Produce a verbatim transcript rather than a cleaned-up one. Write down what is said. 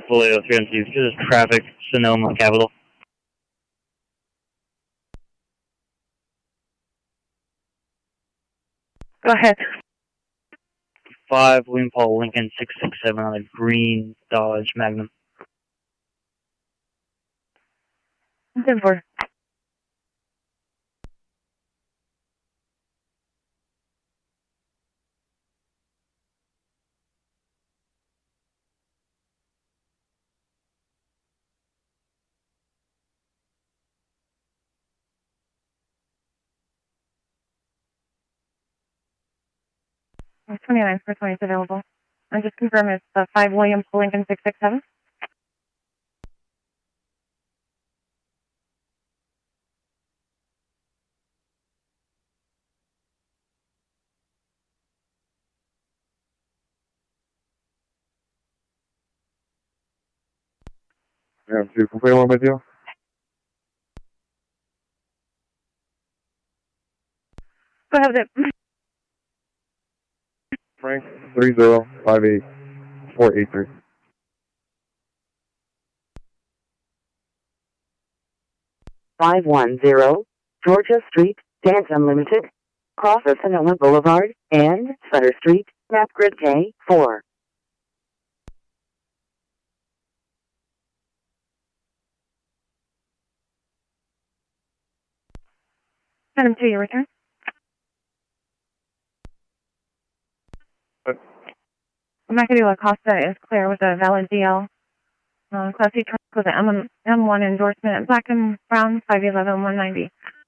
Vallejo three one two, this is traffic, Sonoma, Capital. Go ahead. five William Paul Lincoln six six seven on a green Dodge Magnum. ten four. twenty-nine for twenty is available. And just confirm it's the five William Paul Lincoln six six seven. Yeah, si confirma medio. Go ahead with it. Frank three zero five eight four eight three. five one zero Georgia Street, Dance Unlimited, crosses Sonoma Boulevard and Sutter Street, map grid K four. Send him to your return. What? McAdoo Acosta is clear with a valid D L. Uh, Class C truck with an M one endorsement, black and brown, five eleven one ninety.